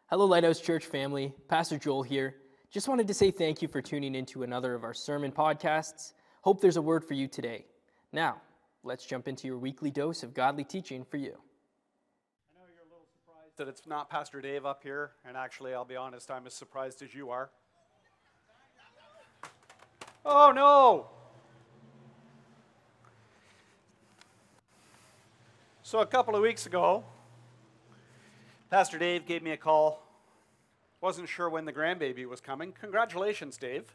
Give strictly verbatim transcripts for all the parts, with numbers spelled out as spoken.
Hello, Lighthouse Church family. Pastor Joel here. Just wanted to say thank you for tuning into another of our sermon podcasts. Hope there's a word for you today. Now, let's jump into your weekly dose of godly teaching for you. I know you're a little surprised that it's not Pastor Dave up here, and actually, I'll be honest, I'm as surprised as you are. Oh, no! So a couple of weeks ago, Pastor Dave gave me a call. Wasn't sure when the grandbaby was coming. Congratulations, Dave.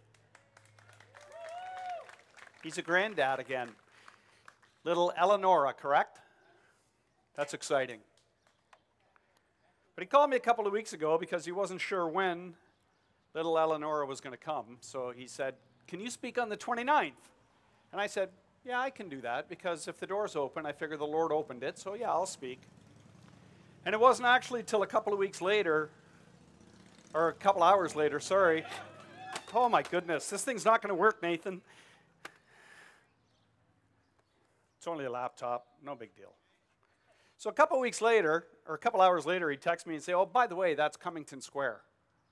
He's a granddad again. Little Eleonora, correct? That's exciting. But he called me a couple of weeks ago because he wasn't sure when little Eleonora was going to come. So he said, "Can you speak on the twenty-ninth?" And I said, "Yeah, I can do that, because if the door's open, I figure the Lord opened it, so yeah, I'll speak." And it wasn't actually till a couple of weeks later, or a couple hours later, sorry. Oh my goodness, this thing's not going to work, Nathan. It's only a laptop, no big deal. So a couple of weeks later, or a couple hours later, he'd text me and say, "Oh, by the way, that's Cummington Square."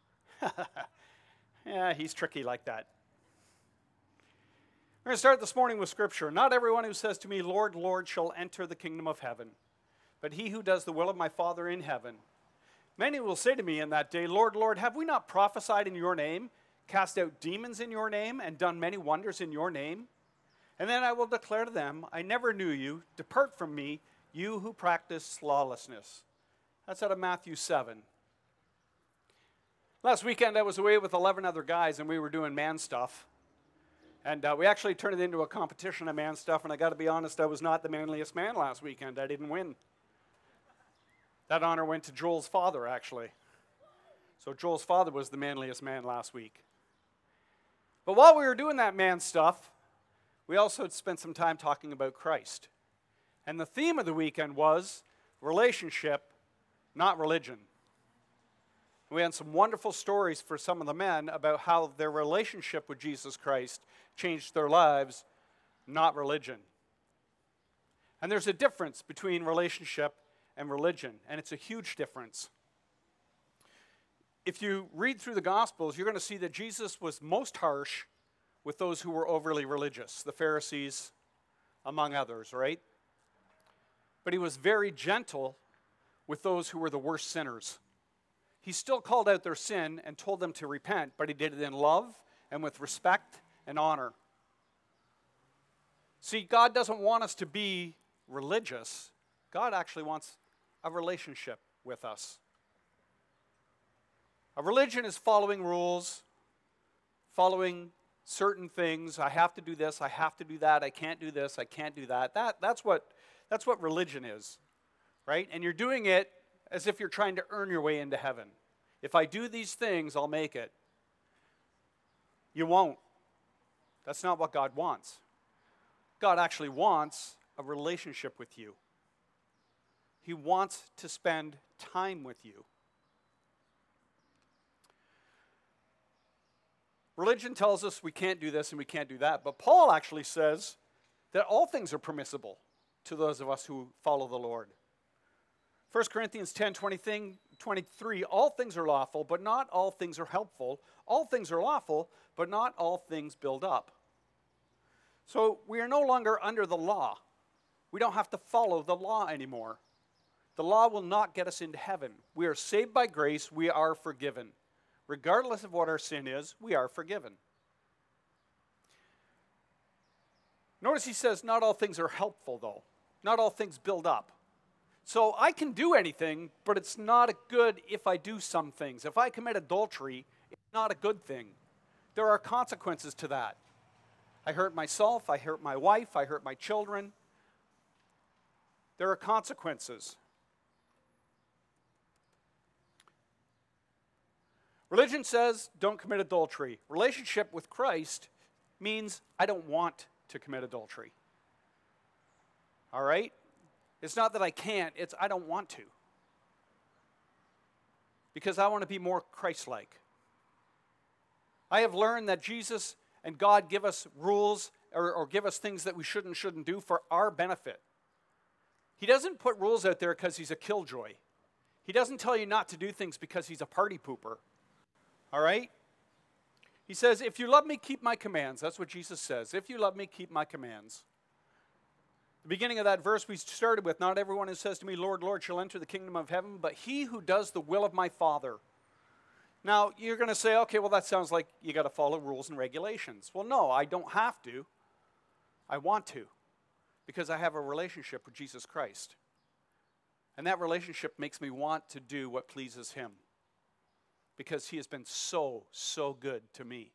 Yeah, he's tricky like that. We're going to start this morning with Scripture. "Not everyone who says to me, 'Lord, Lord,' shall enter the kingdom of heaven, but he who does the will of my Father in heaven. Many will say to me in that day, 'Lord, Lord, have we not prophesied in your name, cast out demons in your name, and done many wonders in your name?' And then I will declare to them, 'I never knew you. Depart from me, you who practice lawlessness.'" That's out of Matthew seven. Last weekend I was away with eleven other guys, and we were doing man stuff. And uh, we actually turned it into a competition of man stuff, and I got to be honest, I was not the manliest man last weekend. I didn't win. That honor went to Joel's father, actually. So Joel's father was the manliest man last week. But while we were doing that man stuff, we also spent some time talking about Christ. And the theme of the weekend was relationship, not religion. We had some wonderful stories for some of the men about how their relationship with Jesus Christ changed their lives, not religion. And there's a difference between relationship and religion, and it's a huge difference. If you read through the Gospels, you're going to see that Jesus was most harsh with those who were overly religious, the Pharisees, among others, right? But he was very gentle with those who were the worst sinners. He still called out their sin and told them to repent, but he did it in love and with respect and honor. See, God doesn't want us to be religious. God actually wants a relationship with us. A religion is following rules, following certain things. I have to do this, I have to do that, I can't do this, I can't do that. That that's what that's what religion is, right? And you're doing it as if you're trying to earn your way into heaven. If I do these things, I'll make it. You won't. That's not what God wants. God actually wants a relationship with you. He wants to spend time with you. Religion tells us we can't do this and we can't do that, but Paul actually says that all things are permissible to those of us who follow the Lord. First Corinthians ten twenty-three, "All things are lawful, but not all things are helpful. All things are lawful, but not all things build up." So we are no longer under the law. We don't have to follow the law anymore. The law will not get us into heaven. We are saved by grace. We are forgiven. Regardless of what our sin is, we are forgiven. Notice he says not all things are helpful, though. Not all things build up. So I can do anything, but it's not good if I do some things. If I commit adultery, it's not a good thing. There are consequences to that. I hurt myself, I hurt my wife, I hurt my children. There are consequences. Religion says don't commit adultery. Relationship with Christ means I don't want to commit adultery. All right? It's not that I can't, it's I don't want to. Because I want to be more Christ-like. I have learned that Jesus and God give us rules or, or give us things that we should and shouldn't do for our benefit. He doesn't put rules out there because he's a killjoy. He doesn't tell you not to do things because he's a party pooper. All right? He says, if you love me, keep my commands. That's what Jesus says. If you love me, keep my commands. The beginning of that verse we started with, not everyone who says to me, Lord, Lord, shall enter the kingdom of heaven, but he who does the will of my Father. Now, you're going to say, okay, well, that sounds like you got to follow rules and regulations. Well, no, I don't have to. I want to, because I have a relationship with Jesus Christ. And that relationship makes me want to do what pleases him, because he has been so, so good to me.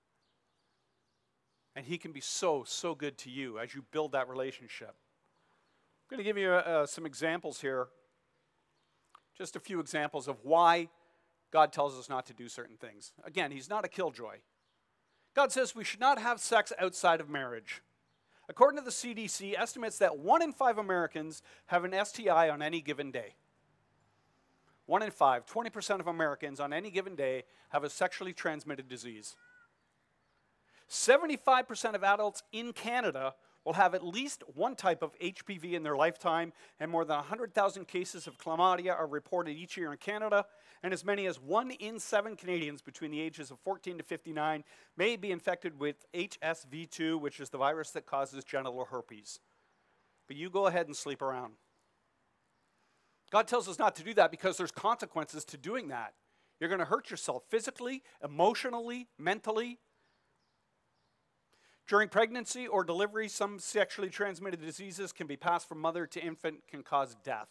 And he can be so, so good to you as you build that relationship. I'm going to give you uh, some examples here, just a few examples of why God tells us not to do certain things. Again, he's not a killjoy. God says we should not have sex outside of marriage. According to the C D C, estimates that one in five Americans have an S T I on any given day. One in five, twenty percent of Americans on any given day have a sexually transmitted disease. seventy-five percent of adults in Canada will have at least one type of H P V in their lifetime, and more than one hundred thousand cases of chlamydia are reported each year in Canada, and as many as one in seven Canadians between the ages of fourteen to fifty-nine may be infected with H S V two, which is the virus that causes genital herpes. But you go ahead and sleep around. God tells us not to do that because there's consequences to doing that. You're going to hurt yourself physically, emotionally, mentally. During pregnancy or delivery, some sexually transmitted diseases can be passed from mother to infant, can cause death.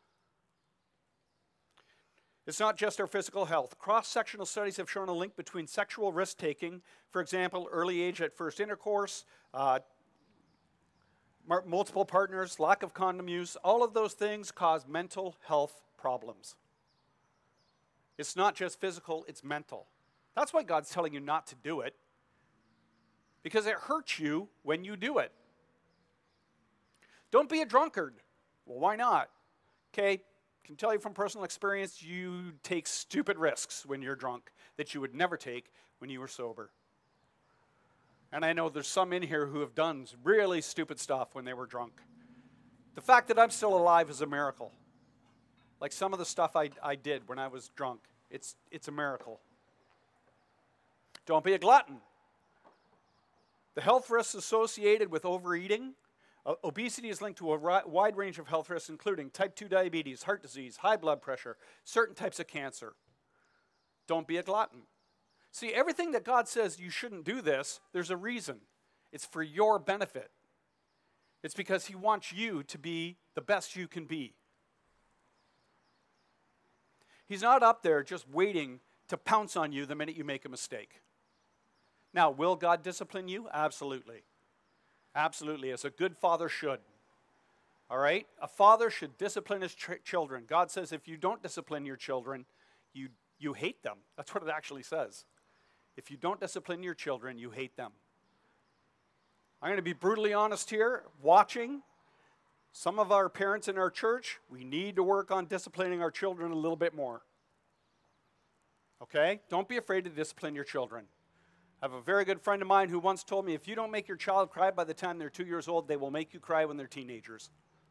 It's not just our physical health. Cross-sectional studies have shown a link between sexual risk-taking, for example, early age at first intercourse, uh, multiple partners, lack of condom use. All of those things cause mental health problems. It's not just physical, it's mental. That's why God's telling you not to do it, because it hurts you when you do it. Don't be a drunkard. Well, why not? Okay, I can tell you from personal experience, you take stupid risks when you're drunk that you would never take when you were sober. And I know there's some in here who have done really stupid stuff when they were drunk. The fact that I'm still alive is a miracle. Like some of the stuff I, I did when I was drunk, it's, it's a miracle. Don't be a glutton. The health risks associated with overeating. Uh, obesity is linked to a ri- wide range of health risks, including type two diabetes, heart disease, high blood pressure, certain types of cancer. Don't be a glutton. See, everything that God says you shouldn't do this, there's a reason. It's for your benefit. It's because he wants you to be the best you can be. He's not up there just waiting to pounce on you the minute you make a mistake. Now, will God discipline you? Absolutely. Absolutely, as a good father should. All right? A father should discipline his ch- children. God says if you don't discipline your children, you, you hate them. That's what it actually says. If you don't discipline your children, you hate them. I'm going to be brutally honest here. Watching some of our parents in our church, we need to work on disciplining our children a little bit more. Okay? Don't be afraid to discipline your children. I have a very good friend of mine who once told me, if you don't make your child cry by the time they're two years old, they will make you cry when they're teenagers.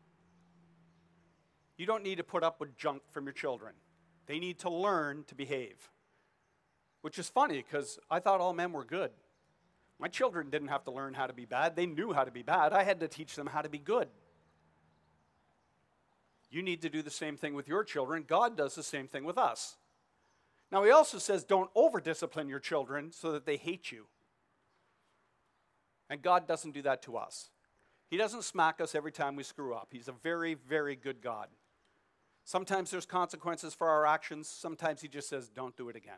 You don't need to put up with junk from your children. They need to learn to behave. Which is funny, because I thought all men were good. My children didn't have to learn how to be bad. They knew how to be bad. I had to teach them how to be good. You need to do the same thing with your children. God does the same thing with us. Now, he also says don't over-discipline your children so that they hate you. And God doesn't do that to us. He doesn't smack us every time we screw up. He's a very, very good God. Sometimes there's consequences for our actions. Sometimes he just says, don't do it again.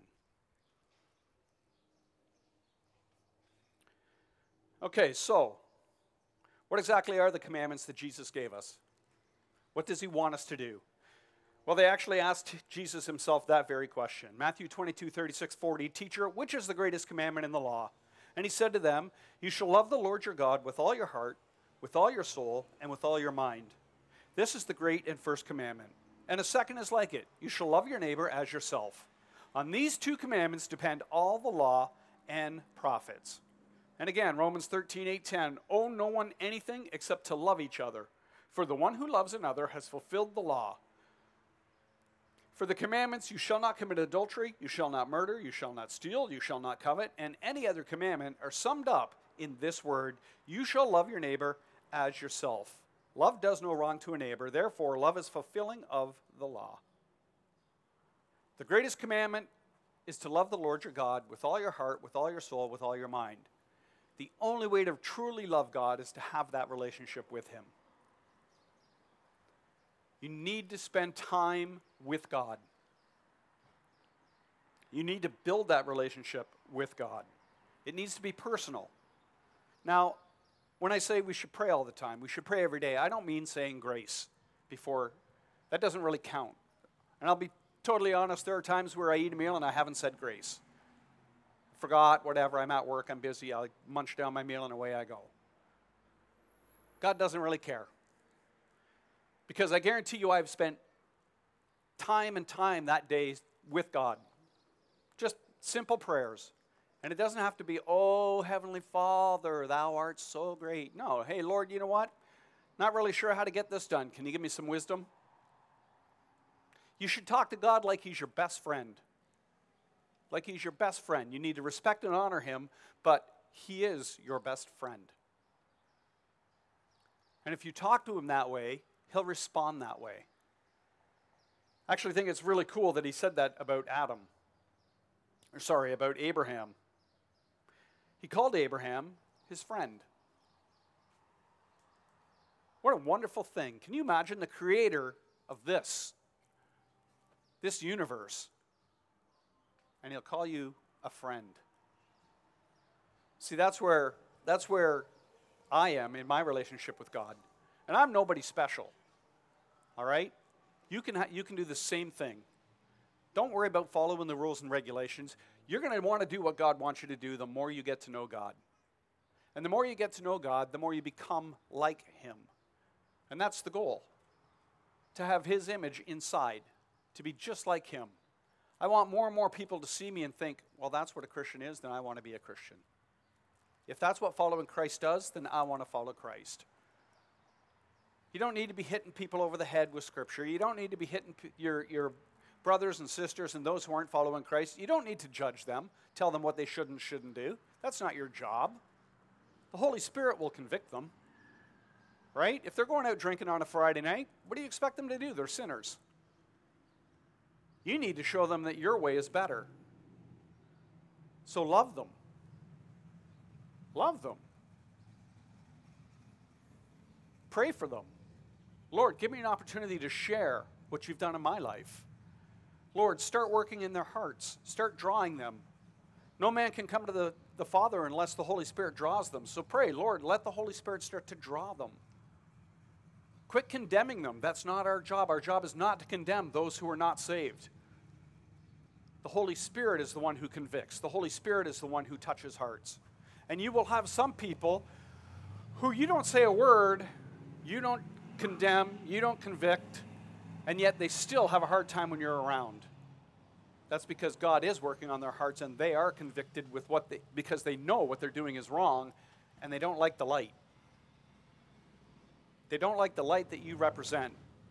Okay, so what exactly are the commandments that Jesus gave us? What does he want us to do? Well, they actually asked Jesus himself that very question. Matthew twenty-two, thirty-six, forty, Teacher, which is the greatest commandment in the law? And he said to them, you shall love the Lord your God with all your heart, with all your soul, and with all your mind. This is the great and first commandment. And a second is like it. You shall love your neighbor as yourself. On these two commandments depend all the law and prophets. And again, Romans thirteen, eight, ten, owe no one anything except to love each other. For the one who loves another has fulfilled the law. For the commandments, you shall not commit adultery, you shall not murder, you shall not steal, you shall not covet, and any other commandment are summed up in this word, you shall love your neighbor as yourself. Love does no wrong to a neighbor, therefore love is fulfilling of the law. The greatest commandment is to love the Lord your God with all your heart, with all your soul, with all your mind. The only way to truly love God is to have that relationship with him. You need to spend time with God. You need to build that relationship with God. It needs to be personal. Now, when I say we should pray all the time, we should pray every day, I don't mean saying grace before. That doesn't really count. And I'll be totally honest, there are times where I eat a meal and I haven't said grace. Forgot, whatever, I'm at work, I'm busy, I'll munch down my meal and away I go. God doesn't really care. Because I guarantee you I've spent time and time that day with God. Just simple prayers. And it doesn't have to be, oh, Heavenly Father, thou art so great. No, hey, Lord, you know what? Not really sure how to get this done. Can you give me some wisdom? You should talk to God like he's your best friend. Like he's your best friend. You need to respect and honor him, but he is your best friend. And if you talk to him that way, he'll respond that way. I actually think it's really cool that he said that about Adam. Or sorry, about Abraham. He called Abraham his friend. What a wonderful thing. Can you imagine the creator of this, this universe, and he'll call you a friend? See, that's where, that's where I am in my relationship with God. And I'm nobody special, all right? You can, ha- you can do the same thing. Don't worry about following the rules and regulations. You're going to want to do what God wants you to do the more you get to know God. And the more you get to know God, the more you become like him. And that's the goal, to have his image inside, to be just like him. I want more and more people to see me and think, well, that's what a Christian is, then I want to be a Christian. If that's what following Christ does, then I want to follow Christ. You don't need to be hitting people over the head with Scripture. You don't need to be hitting p- your, your brothers and sisters and those who aren't following Christ. You don't need to judge them, tell them what they should and shouldn't do. That's not your job. The Holy Spirit will convict them, right? If they're going out drinking on a Friday night, what do you expect them to do? They're sinners. You need to show them that your way is better. So love them. Love them. Pray for them. Lord, give me an opportunity to share what you've done in my life. Lord, start working in their hearts. Start drawing them. No man can come to the, the Father unless the Holy Spirit draws them. So pray, Lord, let the Holy Spirit start to draw them. Quit condemning them. That's not our job. Our job is not to condemn those who are not saved. The Holy Spirit is the one who convicts. The Holy Spirit is the one who touches hearts. And you will have some people who you don't say a word, you don't condemn, you don't convict, and yet they still have a hard time when you're around. That's because God is working on their hearts and they are convicted with what they, because they know what they're doing is wrong and they don't like the light. They don't like the light that you represent.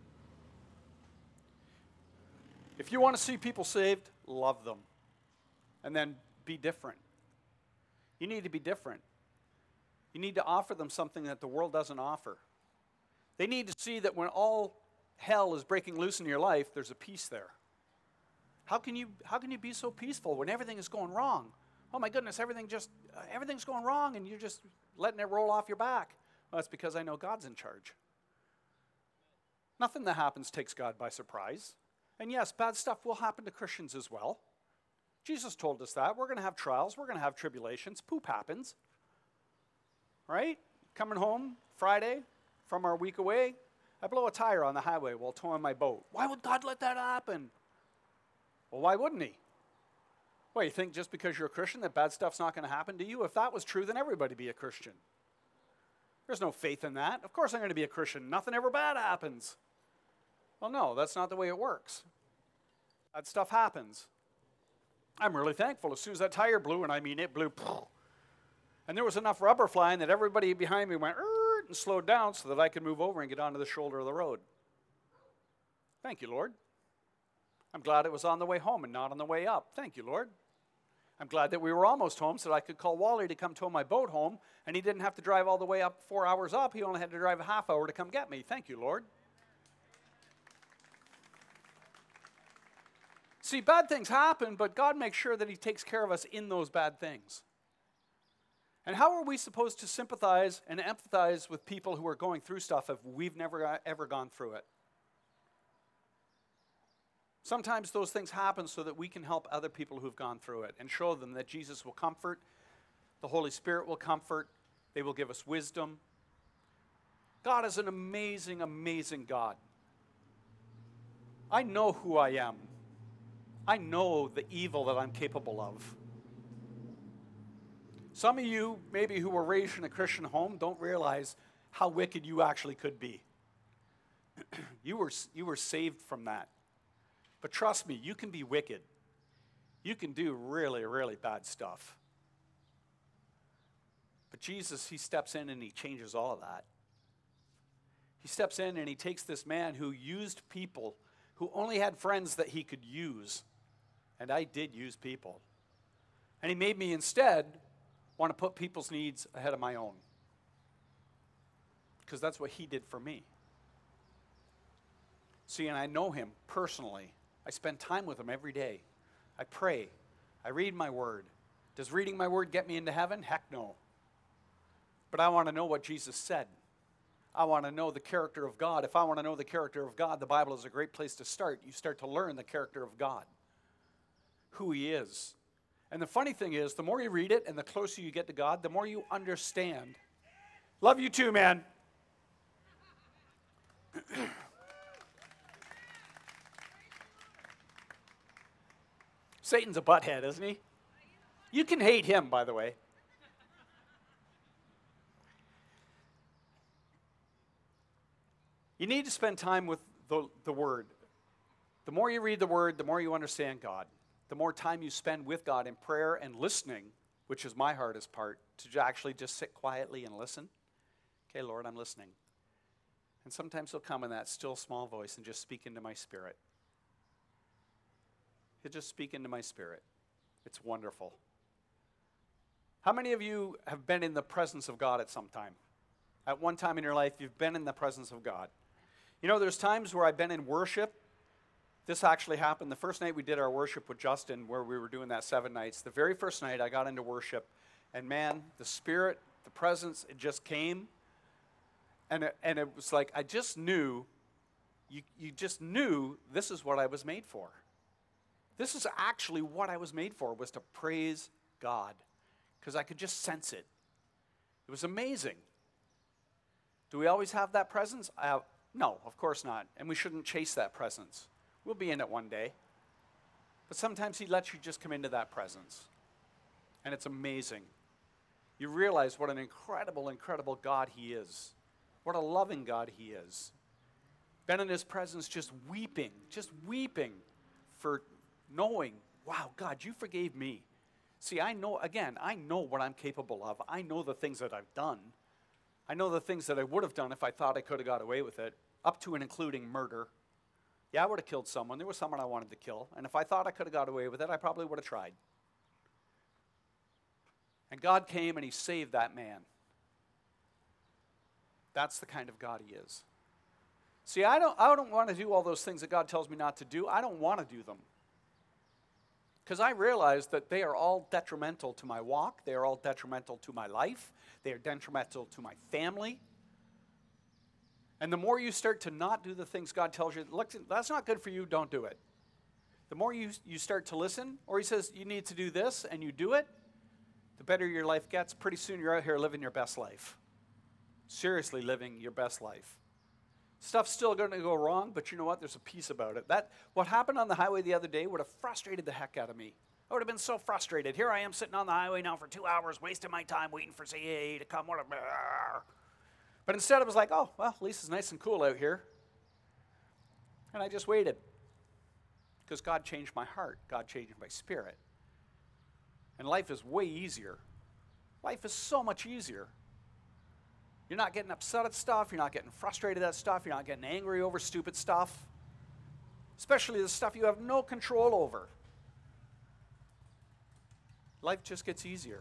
If you want to see people saved, love them. And then be different. You need to be different. You need to offer them something that the world doesn't offer. They need to see that when all hell is breaking loose in your life, there's a peace there. How can you, how can you be so peaceful when everything is going wrong? Oh my goodness, everything just, uh, everything's going wrong and you're just letting it roll off your back. Well, that's because I know God's in charge. Nothing that happens takes God by surprise. And yes, bad stuff will happen to Christians as well. Jesus told us that. We're going to have trials. We're going to have tribulations. Poop happens. Right? Coming home Friday from our week away, I blow a tire on the highway while towing my boat. Why would God let that happen? Well, why wouldn't he? Well, you think just because you're a Christian that bad stuff's not going to happen to you? If that was true, then everybody would be a Christian. There's no faith in that. Of course I'm going to be a Christian. Nothing ever bad happens. Well, no, that's not the way it works. Bad stuff happens. I'm really thankful. As soon as that tire blew, and I mean it blew, and there was enough rubber flying that everybody behind me went and slowed down so that I could move over and get onto the shoulder of the road. Thank you, Lord. I'm glad it was on the way home and not on the way up. Thank you, Lord. I'm glad that we were almost home so that I could call Wally to come tow my boat home, and he didn't have to drive all the way up four hours up. He only had to drive a half hour to come get me. Thank you, Lord. See, bad things happen, but God makes sure that he takes care of us in those bad things. And how are we supposed to sympathize and empathize with people who are going through stuff if we've never ever gone through it? Sometimes those things happen so that we can help other people who've gone through it and show them that Jesus will comfort, the Holy Spirit will comfort, they will give us wisdom. God is an amazing, amazing God. I know who I am. I know the evil that I'm capable of. Some of you, maybe who were raised in a Christian home, don't realize how wicked you actually could be. you were, you were saved from that. But trust me, you can be wicked. You can do really, really bad stuff. But Jesus, he steps in and he changes all of that. He steps in and he takes this man who used people, who only had friends that he could use. And I did use people. And he made me instead want to put people's needs ahead of my own. Because that's what he did for me. See, and I know him personally. I spend time with him every day. I pray. I read my word. Does reading my word get me into heaven? Heck no. But I want to know what Jesus said. I want to know the character of God. If I want to know the character of God, the Bible is a great place to start. You start to learn the character of God, who he is. And the funny thing is, the more you read it and the closer you get to God, the more you understand. Love you too, man. Satan's a butthead, isn't he? You can hate him, by the way. You need to spend time with the, the Word. The more you read the Word, the more you understand God. The more time you spend with God in prayer and listening, which is my hardest part, to actually just sit quietly and listen. Okay, Lord, I'm listening. And sometimes he'll come in that still small voice and just speak into my spirit. He'll just speak into my spirit. It's wonderful. How many of you have been in the presence of God at some time? At one time in your life, you've been in the presence of God. You know, there's times where I've been in worship. This actually happened the first night we did our worship with Justin, where we were doing that seven nights. The very first night I got into worship, and man, the Spirit, the presence, it just came. And it, and it was like, I just knew, you, you just knew this is what I was made for. This is actually what I was made for, was to praise God. Because I could just sense it. It was amazing. Do we always have that presence? Uh, no, of course not. And we shouldn't chase that presence. We'll be in it one day. But sometimes he lets you just come into that presence. And it's amazing. You realize what an incredible, incredible God he is. What a loving God he is. Been in his presence just weeping, just weeping for knowing, wow, God, you forgave me. See, I know, again, I know what I'm capable of. I know the things that I've done. I know the things that I would have done if I thought I could have got away with it, up to and including murder. Yeah, I would have killed someone. There was someone I wanted to kill. And if I thought I could have got away with it, I probably would have tried. And God came and he saved that man. That's the kind of God he is. See, I don't, I don't want to do all those things that God tells me not to do. I don't want to do them. Because I realize that they are all detrimental to my walk. They are all detrimental to my life. They are detrimental to my family. And the more you start to not do the things God tells you, look, that's not good for you, don't do it. The more you, you start to listen, or he says you need to do this, and you do it, the better your life gets. Pretty soon you're out here living your best life. Seriously living your best life. Stuff's still going to go wrong, but you know what? There's a peace about it. That what happened on the highway the other day would have frustrated the heck out of me. I would have been so frustrated. Here I am sitting on the highway now for two hours, wasting my time waiting for C A A to come. But instead it was like, oh, well, at least it's nice and cool out here. And I just waited. Because God changed my heart. God changed my spirit. And life is way easier. Life is so much easier. You're not getting upset at stuff. You're not getting frustrated at stuff. You're not getting angry over stupid stuff. especially the stuff you have no control over. Life just gets easier.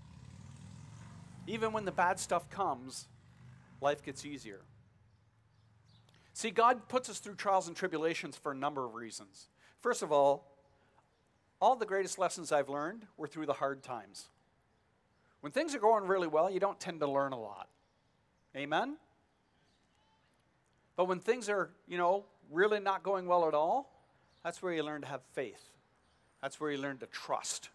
Even when the bad stuff comes, life gets easier. See, God puts us through trials and tribulations for a number of reasons. First of all, all the greatest lessons I've learned were through the hard times. When things are going really well, you don't tend to learn a lot. Amen? But when things are, you know, really not going well at all, that's where you learn to have faith. That's where you learn to trust.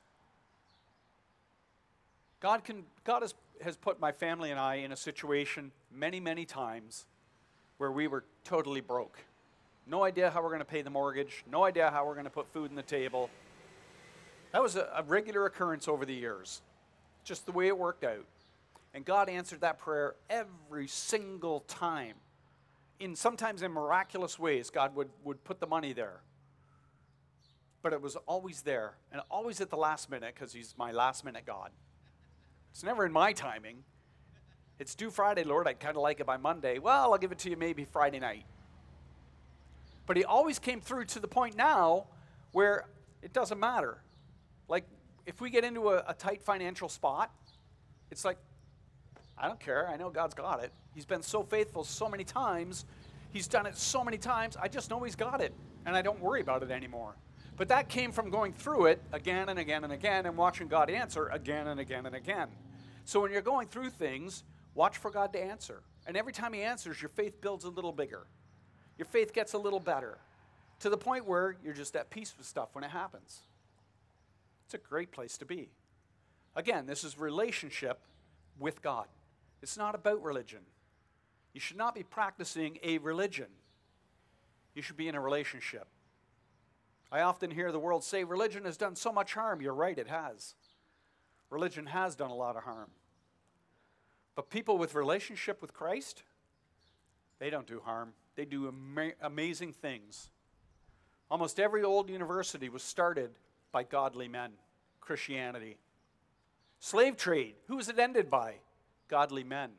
God can, God has, has put my family and I in a situation many, many times where we were totally broke. No idea how we're going to pay the mortgage. No idea how we're going to put food on the table. That was a, a regular occurrence over the years. Just the way it worked out. And God answered that prayer every single time. In sometimes in miraculous ways, God would, would put the money there. But it was always there. And always at the last minute, because he's my last minute God. It's never in my timing. It's due Friday, Lord. I'd kind of like it by Monday. Well, I'll give it to you maybe Friday night. But he always came through to the point now where it doesn't matter. Like, if we get into a, a tight financial spot, it's like, I don't care. I know God's got it. He's been so faithful so many times. He's done it so many times. I just know he's got it, and I don't worry about it anymore. But that came from going through it again and again and again and watching God answer again and again and again. So when you're going through things, watch for God to answer. And every time he answers, your faith builds a little bigger. Your faith gets a little better to the point where you're just at peace with stuff when it happens. It's a great place to be. Again, this is relationship with God. It's not about religion. You should not be practicing a religion. You should be in a relationship. I often hear the world say religion has done so much harm. You're right, it has. Religion has done a lot of harm. But people with relationship with Christ, they don't do harm. They do ama- amazing things. Almost every old university was started by godly men, Christianity. Slave trade, who was it ended by? Godly men.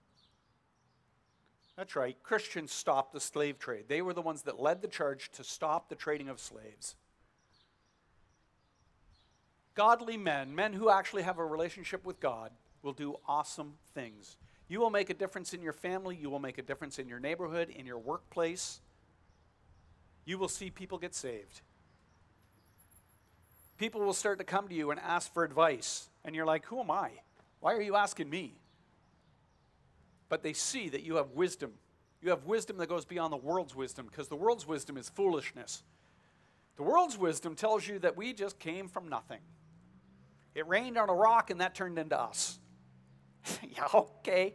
That's right, Christians stopped the slave trade. They were the ones that led the charge to stop the trading of slaves. Godly men, men who actually have a relationship with God, will do awesome things. You will make a difference in your family. You will make a difference in your neighborhood, in your workplace. You will see people get saved. People will start to come to you and ask for advice. And you're like, who am I? Why are you asking me? But they see that you have wisdom. You have wisdom that goes beyond the world's wisdom, because the world's wisdom is foolishness. The world's wisdom tells you that we just came from nothing. It rained on a rock and that turned into us. Yeah, okay.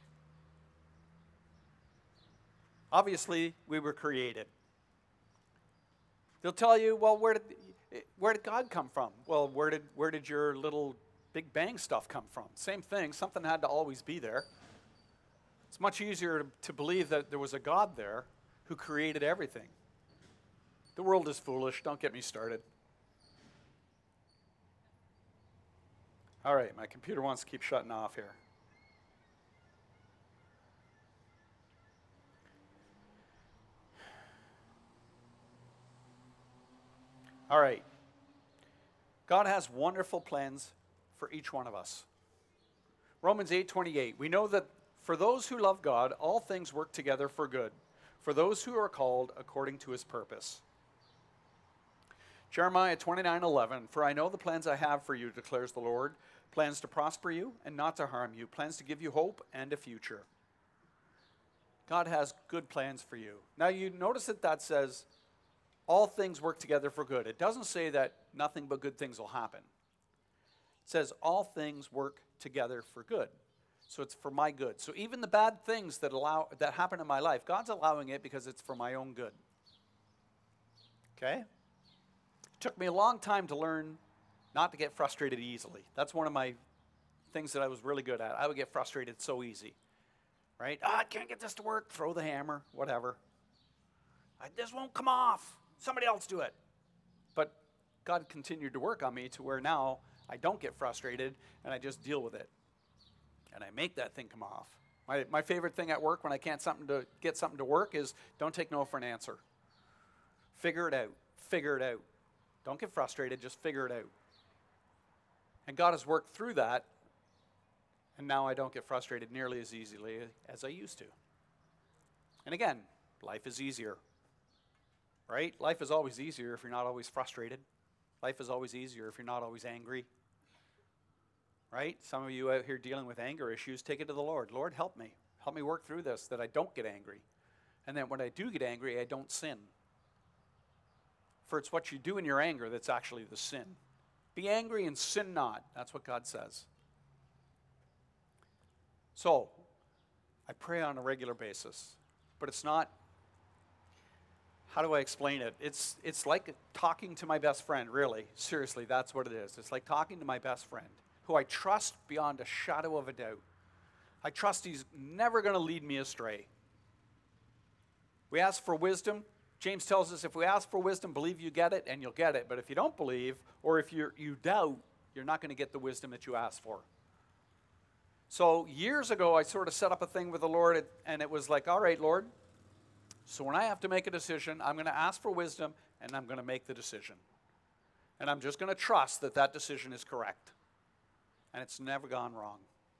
Obviously, we were created. They'll tell you, well, where did where did God come from? Well, where did where did your little Big Bang stuff come from? Same thing. Something had to always be there. It's much easier to, to believe that there was a God there who created everything. The world is foolish. Don't get me started. All right, my computer wants to keep shutting off here. All right. God has wonderful plans for each one of us. Romans eight twenty-eight. We know that for those who love God, all things work together for good, for those who are called according to his purpose. Jeremiah twenty-nine eleven. For I know the plans I have for you, declares the Lord, plans to prosper you and not to harm you, plans to give you hope and a future. God has good plans for you. Now you notice that that says all things work together for good. It doesn't say that nothing but good things will happen. It says all things work together for good. So it's for my good. So even the bad things that allow that happen in my life, God's allowing it because it's for my own good. Okay? It took me a long time to learn not to get frustrated easily. That's one of my things that I was really good at. I would get frustrated so easy. Right? Oh, I can't get this to work. Throw the hammer, whatever. I, this won't come off. Somebody else do it. But God continued to work on me to where now I don't get frustrated and I just deal with it. And I make that thing come off. My, my favorite thing at work when I can't something to get something to work is don't take no for an answer. Figure it out. Figure it out. Don't get frustrated, just figure it out. And God has worked through that, and now I don't get frustrated nearly as easily as I used to. And again, life is easier, right? Life is always easier if you're not always frustrated. Life is always easier if you're not always angry, right? Some of you out here dealing with anger issues, take it to the Lord. Lord, help me. Help me work through this, that I don't get angry. And then when I do get angry, I don't sin. For it's what you do in your anger that's actually the sin. Be angry and sin not. That's what God says. So, I pray on a regular basis. But it's not, how do I explain it? It's, it's like talking to my best friend, really. Seriously, that's what it is. It's like talking to my best friend, who I trust beyond a shadow of a doubt. I trust he's never going to lead me astray. We ask for wisdom. James tells us if we ask for wisdom, believe you get it, and you'll get it. But if you don't believe, or if you're, you doubt, you're not going to get the wisdom that you ask for. So years ago, I sort of set up a thing with the Lord, and it was like, all right, Lord, so when I have to make a decision, I'm going to ask for wisdom, and I'm going to make the decision. And I'm just going to trust that that decision is correct. And it's never gone wrong.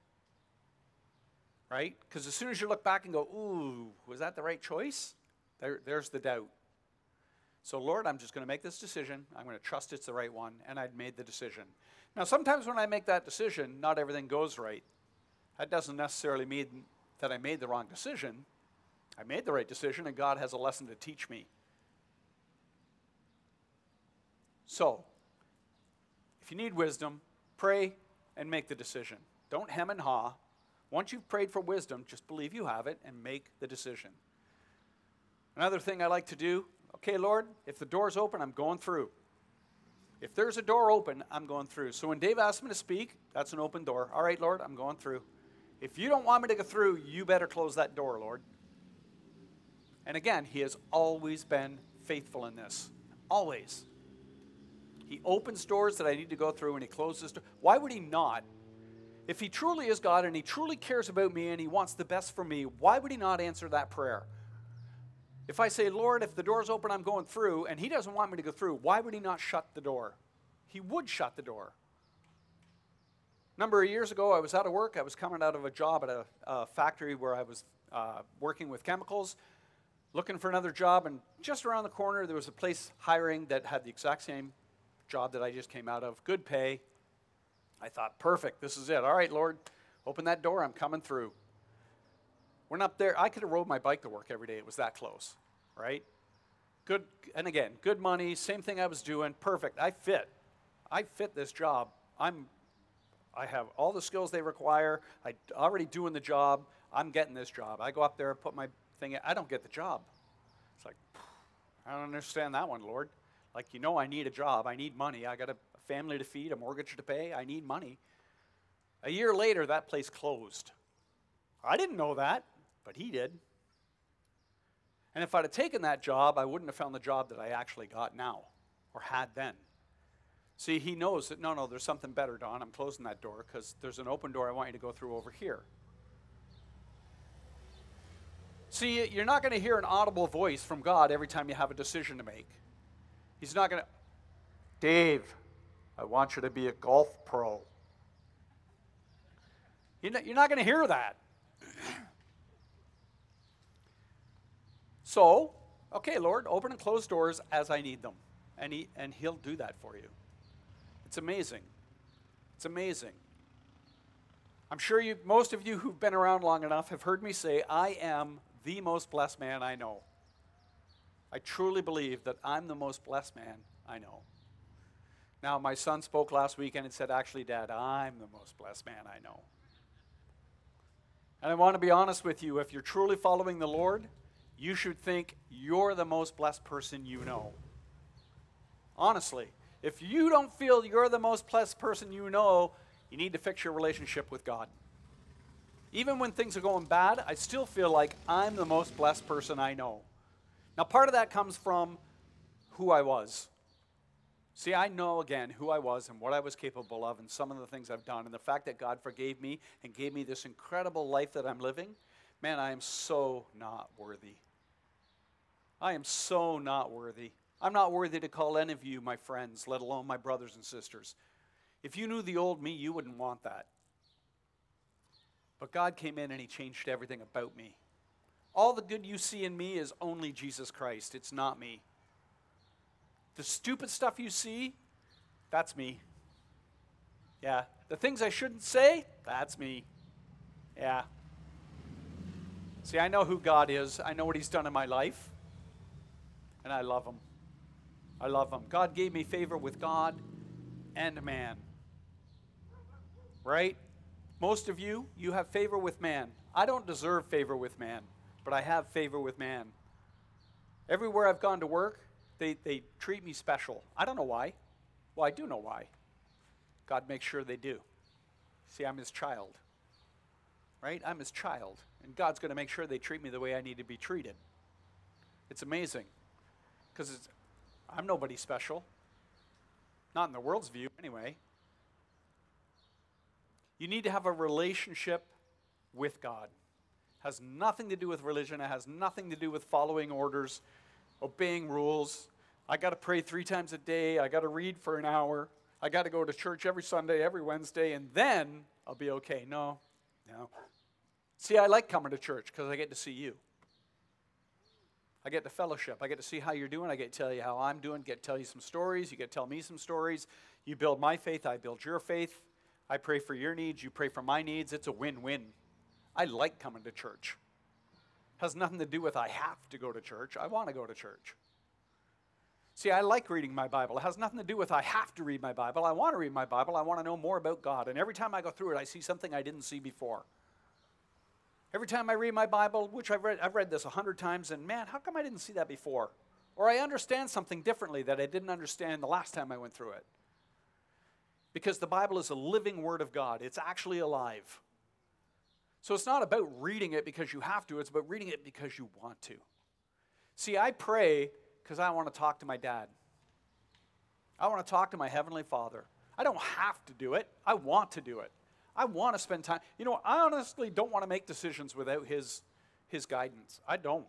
Right? Because as soon as you look back and go, ooh, was that the right choice? There, there's the doubt. So, Lord, I'm just going to make this decision. I'm going to trust it's the right one, and I'd made the decision. Now, sometimes when I make that decision, not everything goes right. That doesn't necessarily mean that I made the wrong decision. I made the right decision, and God has a lesson to teach me. So, if you need wisdom, pray and make the decision. Don't hem and haw. Once you've prayed for wisdom, just believe you have it and make the decision. Another thing I like to do, okay, Lord, if the door's open, I'm going through. If there's a door open, I'm going through. So when Dave asks me to speak, that's an open door. All right, Lord, I'm going through. If you don't want me to go through, you better close that door, Lord. And again, he has always been faithful in this. Always. He opens doors that I need to go through, and he closes doors. Why would he not? If he truly is God and he truly cares about me and he wants the best for me, why would he not answer that prayer? If I say, Lord, if the door's open, I'm going through, and he doesn't want me to go through, why would he not shut the door? He would shut the door. A number of years ago, I was out of work. I was coming out of a job at a, a factory where I was uh, working with chemicals, looking for another job, and just around the corner, there was a place hiring that had the exact same job that I just came out of, good pay. I thought, perfect, this is it. All right, Lord, open that door, I'm coming through. Went up there, I could have rode my bike to work every day, it was that close, right? Good, and again, good money, same thing I was doing, perfect, I fit. I fit this job. I'm, I have all the skills they require, I'm already doing the job, I'm getting this job. I go up there, put my thing in, I don't get the job. It's like, I don't understand that one, Lord. Like, you know I need a job, I need money, I got a family to feed, a mortgage to pay, I need money. A year later, that place closed. I didn't know that, but he did. And if I'd have taken that job, I wouldn't have found the job that I actually got now, or had then. See, he knows that, no, no, there's something better, Don. I'm closing that door because there's an open door I want you to go through over here. See, you're not going to hear an audible voice from God every time you have a decision to make. He's not going to, Dave, I want you to be a golf pro. You're not, you're not going to hear that. So, okay, Lord, open and close doors as I need them. And, he, and he'll do that for you. It's amazing. It's amazing. I'm sure you, most of you who've been around long enough have heard me say, I am the most blessed man I know. I truly believe that I'm the most blessed man I know. Now, my son spoke last weekend and said, actually, Dad, I'm the most blessed man I know. And I want to be honest with you, if you're truly following the Lord, you should think you're the most blessed person you know. Honestly, if you don't feel you're the most blessed person you know, you need to fix your relationship with God. Even when things are going bad, I still feel like I'm the most blessed person I know. Now, part of that comes from who I was. See, I know, again, who I was and what I was capable of and some of the things I've done. And the fact that God forgave me and gave me this incredible life that I'm living, man, I am so not worthy. I am so not worthy. I'm not worthy to call any of you my friends, let alone my brothers and sisters. If you knew the old me, you wouldn't want that. But God came in and he changed everything about me. All the good you see in me is only Jesus Christ. It's not me. The stupid stuff you see, that's me. Yeah. The things I shouldn't say, that's me. Yeah. See, I know who God is. I know what he's done in my life. And I love him. I love him. God gave me favor with God and man. Right? Most of you, you have favor with man. I don't deserve favor with man, but I have favor with man. Everywhere I've gone to work, they, they treat me special. I don't know why. Well, I do know why. God makes sure they do. See, I'm his child. Right? I'm his child. And God's going to make sure they treat me the way I need to be treated. It's amazing. Because I'm nobody special. Not in the world's view, anyway. You need to have a relationship with God. It has nothing to do with religion. It has nothing to do with following orders, obeying rules. I got to pray three times a day. I got to read for an hour. I got to go to church every Sunday, every Wednesday, and then I'll be okay. No, no. See, I like coming to church because I get to see you. I get to fellowship. I get to see how you're doing. I get to tell you how I'm doing. Get to tell you some stories. You get to tell me some stories. You build my faith. I build your faith. I pray for your needs. You pray for my needs. It's a win-win. I like coming to church. It has nothing to do with I have to go to church. I want to go to church. See, I like reading my Bible. It has nothing to do with I have to read my Bible. I want to read my Bible. I want to know more about God. And every time I go through it, I see something I didn't see before. Every time I read my Bible, which I've read, I've read this a hundred times, and man, how come I didn't see that before? Or I understand something differently that I didn't understand the last time I went through it. Because the Bible is a living word of God. It's actually alive. So it's not about reading it because you have to. It's about reading it because you want to. See, I pray because I want to talk to my dad. I want to talk to my Heavenly Father. I don't have to do it. I want to do it. I want to spend time. You know, I honestly don't want to make decisions without his, his guidance. I don't.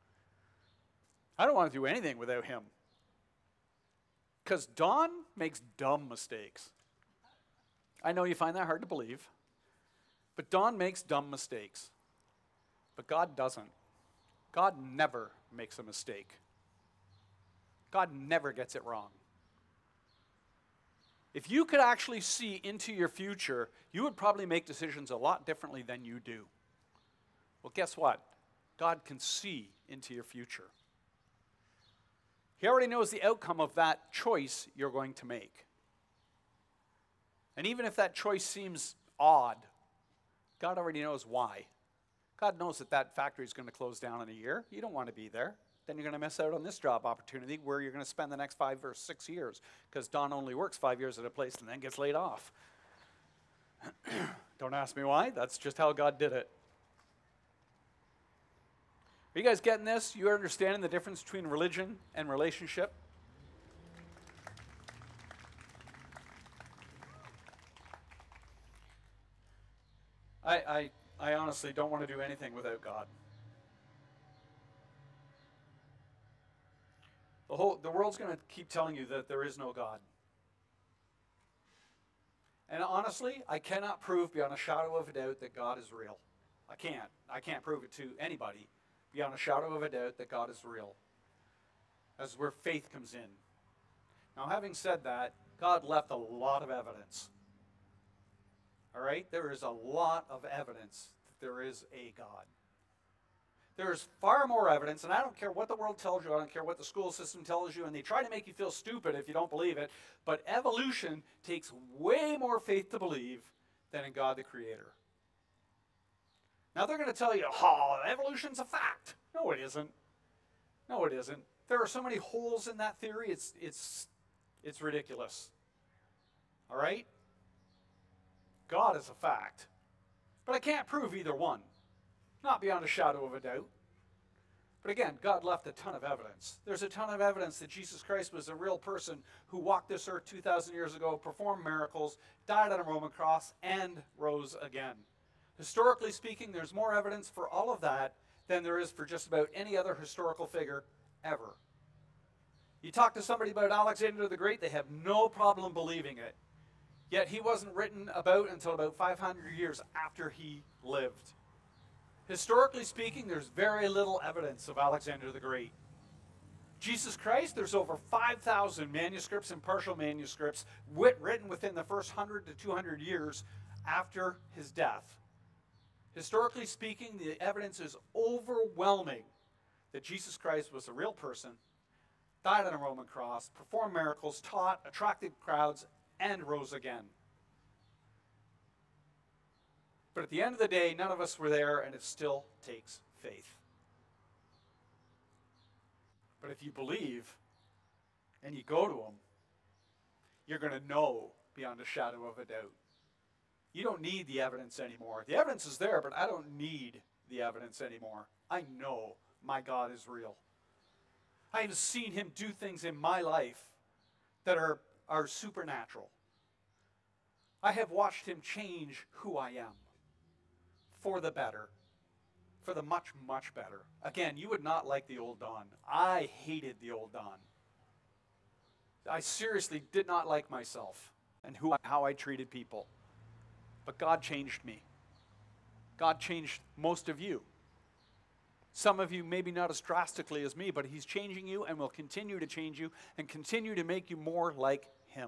I don't want to do anything without him. Because Don makes dumb mistakes. I know you find that hard to believe. But Don makes dumb mistakes. But God doesn't. God never makes a mistake. God never gets it wrong. If you could actually see into your future, you would probably make decisions a lot differently than you do. Well, guess what? God can see into your future. He already knows the outcome of that choice you're going to make. And even if that choice seems odd, God already knows why. God knows that that factory is going to close down in a year. You don't want to be there. Then you're going to miss out on this job opportunity where you're going to spend the next five or six years because Don only works five years at a place and then gets laid off. Don't ask me why. That's just how God did it. Are you guys getting this? You understanding the difference between religion and relationship? I, I, I honestly don't want to do anything without God. The whole the world's going to keep telling you that there is no God. And honestly, I cannot prove beyond a shadow of a doubt that God is real. I can't. I can't prove it to anybody beyond a shadow of a doubt that God is real. That's where faith comes in. Now, having said that, God left a lot of evidence. All right? There is a lot of evidence that there is a God. There's far more evidence, and I don't care what the world tells you, I don't care what the school system tells you, and they try to make you feel stupid if you don't believe it, but evolution takes way more faith to believe than in God the Creator. Now they're going to tell you, oh, evolution's a fact. No, it isn't. No, it isn't. There are so many holes in that theory, it's, it's, it's ridiculous. All right? God is a fact. But I can't prove either one. Not beyond a shadow of a doubt. But again, God left a ton of evidence. There's a ton of evidence that Jesus Christ was a real person who walked this earth two thousand years ago, performed miracles, died on a Roman cross, and rose again. Historically speaking, there's more evidence for all of that than there is for just about any other historical figure ever. You talk to somebody about Alexander the Great, they have no problem believing it. Yet he wasn't written about until about five hundred years after he lived. Historically speaking, there's very little evidence of Alexander the Great. Jesus Christ, there's over five thousand manuscripts and partial manuscripts wit- written within the first one hundred to two hundred years after his death. Historically speaking, the evidence is overwhelming that Jesus Christ was a real person, died on a Roman cross, performed miracles, taught, attracted crowds, and rose again. But at the end of the day, none of us were there, and it still takes faith. But if you believe and you go to him, you're going to know beyond a shadow of a doubt. You don't need the evidence anymore. The evidence is there, but I don't need the evidence anymore. I know my God is real. I have seen him do things in my life that are, are supernatural. I have watched him change who I am for the better, for the much, much better. Again, you would not like the old Don. I hated the old Don. I seriously did not like myself and who, how I treated people. But God changed me. God changed most of you. Some of you maybe not as drastically as me, but he's changing you and will continue to change you and continue to make you more like him.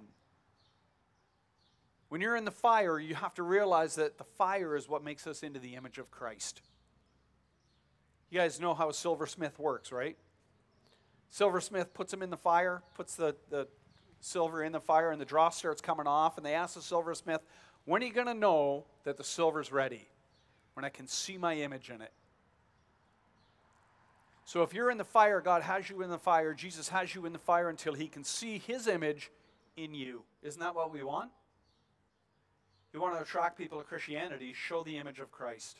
When you're in the fire, you have to realize that the fire is what makes us into the image of Christ. You guys know how a silversmith works, right? Silversmith puts them in the fire, puts the, the silver in the fire, and the dross starts coming off, and they ask the silversmith, when are you going to know that the silver's ready? When I can see my image in it. So if you're in the fire, God has you in the fire, Jesus has you in the fire until he can see his image in you. Isn't that what we want? We want to attract people to Christianity, show the image of Christ.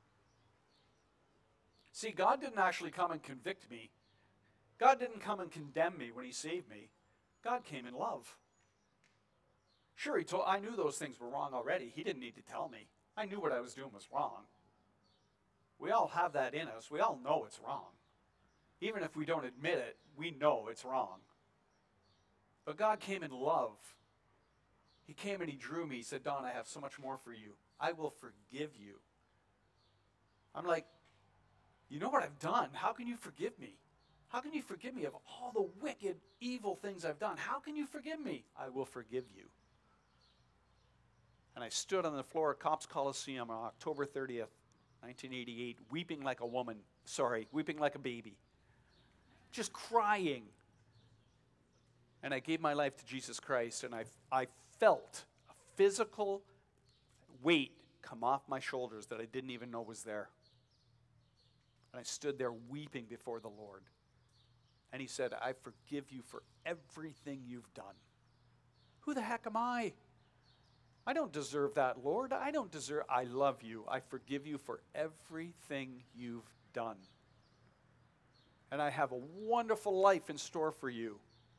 See, God didn't actually come and convict me. God didn't come and condemn me when he saved me. God came in love. Sure, he told, I knew those things were wrong already. He didn't need to tell me. I knew what I was doing was wrong. We all have that in us. We all know it's wrong. Even if we don't admit it, we know it's wrong. But God came in love. He came and he drew me. He said, Don, I have so much more for you. I will forgive you. I'm like, you know what I've done? How can you forgive me? How can you forgive me of all the wicked, evil things I've done? How can you forgive me? I will forgive you. And I stood on the floor of Copps Coliseum on October thirtieth, nineteen eighty-eight, weeping like a woman. Sorry, weeping like a baby. Just crying. And I gave my life to Jesus Christ, and I, I felt a physical weight come off my shoulders that I didn't even know was there. And I stood there weeping before the Lord. And he said, I forgive you for everything you've done. Who the heck am I? I don't deserve that, Lord. I don't deserve, I love you. I forgive you for everything you've done. And I have a wonderful life in store for you.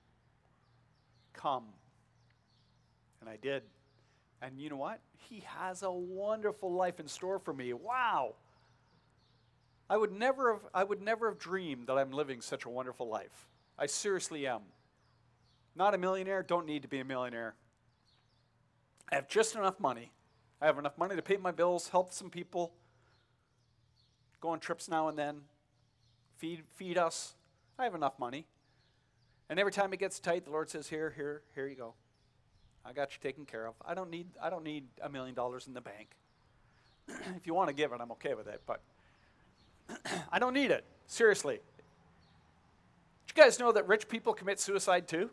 Come. And I did. And you know what? He has a wonderful life in store for me. Wow. I would never have, I would never have dreamed that I'm living such a wonderful life. I seriously am. Not a millionaire, don't need to be a millionaire. I have just enough money. I have enough money to pay my bills, help some people, go on trips now and then, feed feed us. I have enough money. And every time it gets tight, the Lord says, here, here, here you go. I got you taken care of. I don't need I don't need a million dollars in the bank. If you want to give it, I'm okay with it, but I don't need it. Seriously. Did you guys know that rich people commit suicide too?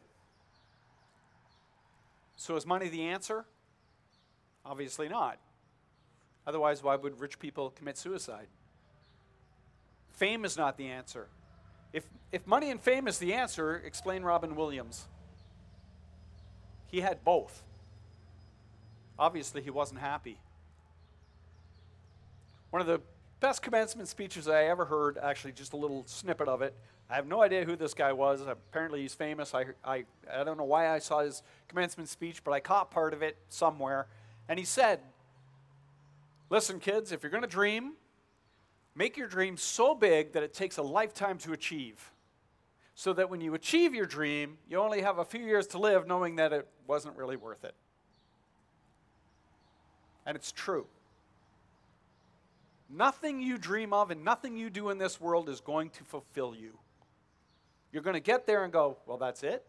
So is money the answer? Obviously not. Otherwise, why would rich people commit suicide? Fame is not the answer. If, if money and fame is the answer, explain Robin Williams. He had both. Obviously, he wasn't happy. One of the best commencement speeches I ever heard, actually just a little snippet of it. I have no idea who this guy was. Apparently he's famous. I, I, I don't know why I saw his commencement speech, but I caught part of it somewhere. And he said, listen, kids, if you're going to dream, make your dream so big that it takes a lifetime to achieve. so that when you achieve your dream, you only have a few years to live knowing that it wasn't really worth it. And it's true. Nothing you dream of and nothing you do in this world is going to fulfill you. You're going to get there and go, well, that's it?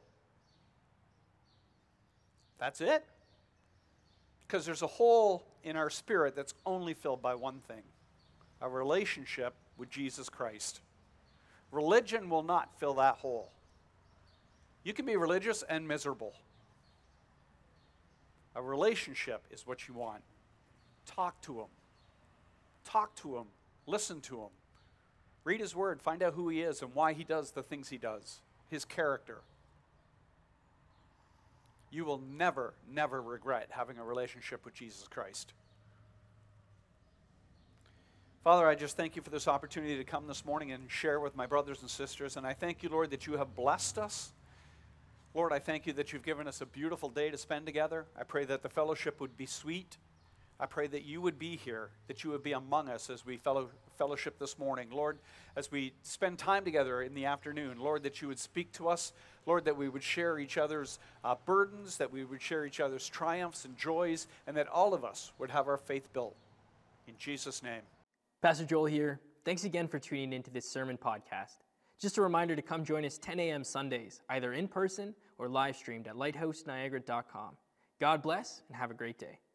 That's it? Because there's a hole in our spirit that's only filled by one thing, a relationship with Jesus Christ. Religion will not fill that hole. You can be religious and miserable. A relationship is what you want. Talk to him. Talk to him. Listen to him. Read his word. Find out who he is and why he does the things he does. His character. You will never, never regret having a relationship with Jesus Christ. Father, I just thank you for this opportunity to come this morning and share with my brothers and sisters. And I thank you, Lord, that you have blessed us. Lord, I thank you that you've given us a beautiful day to spend together. I pray that the fellowship would be sweet. I pray that you would be here, that you would be among us as we fellow, fellowship this morning. Lord, as we spend time together in the afternoon, Lord, that you would speak to us. Lord, that we would share each other's uh, burdens, that we would share each other's triumphs and joys, and that all of us would have our faith built. In Jesus' name. Pastor Joel here. Thanks again for tuning into this sermon podcast. Just a reminder to come join us ten a.m. Sundays, either in person or live streamed at lighthouse niagara dot com. God bless and have a great day.